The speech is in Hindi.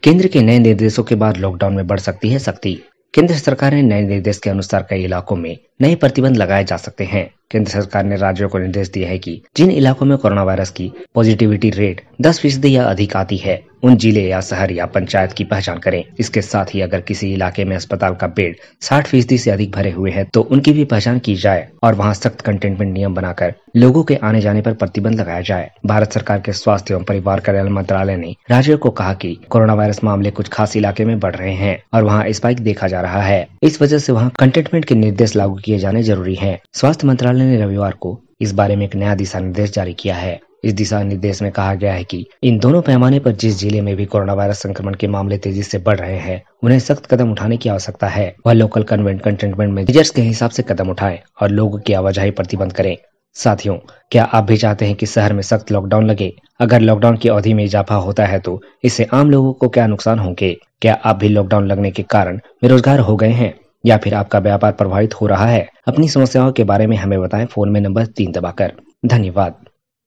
केंद्र के नए निर्देशों के बाद लॉकडाउन में बढ़ सकती है सख्ती। केंद्र सरकार ने नए निर्देश के अनुसार कई इलाकों में नए प्रतिबंध लगाए जा सकते हैं। केंद्र सरकार ने राज्यों को निर्देश दिया है कि जिन इलाकों में कोरोना वायरस की पॉजिटिविटी रेट 10% या अधिक आती है, उन जिले या शहर या पंचायत की पहचान करें। इसके साथ ही अगर किसी इलाके में अस्पताल का बेड 60% से अधिक भरे हुए हैं तो उनकी भी पहचान की जाए और वहां सख्त कंटेनमेंट नियम बनाकर लोगों के आने जाने पर प्रतिबंध लगाया जाए। भारत सरकार के स्वास्थ्य एवं परिवार कल्याण मंत्रालय ने राज्यों को कहा कि कोरोना वायरस मामले कुछ खास इलाके में बढ़ रहे हैं और वहां स्पाइक देखा जा रहा है। इस वजह से वहां कंटेनमेंट के निर्देश लागू किए जाने जरूरी हैं। स्वास्थ्य मंत्रालय ने रविवार को इस बारे में एक नया दिशा निर्देश जारी किया है। इस दिशा निर्देश में कहा गया है कि इन दोनों पैमाने पर जिस जिले में भी कोरोना वायरस संक्रमण के मामले तेजी से बढ़ रहे हैं, उन्हें सख्त कदम उठाने की आवश्यकता है। वह लोकल कंटेनमेंट मेजर्स के हिसाब से कदम उठाएं और लोगों की आवाजाही प्रतिबंध करें। साथियों, क्या आप भी चाहते हैं कि शहर में सख्त लॉकडाउन लगे? अगर लॉकडाउन की अवधि में इजाफा होता है तो इससे आम लोगों को क्या नुकसान होंगे? क्या आप भी लॉकडाउन लगने के कारण बेरोजगार हो गए हैं या फिर आपका व्यापार प्रभावित हो रहा है? अपनी समस्याओं के बारे में हमें बताएं फोन में नंबर 3 दबाकर। धन्यवाद।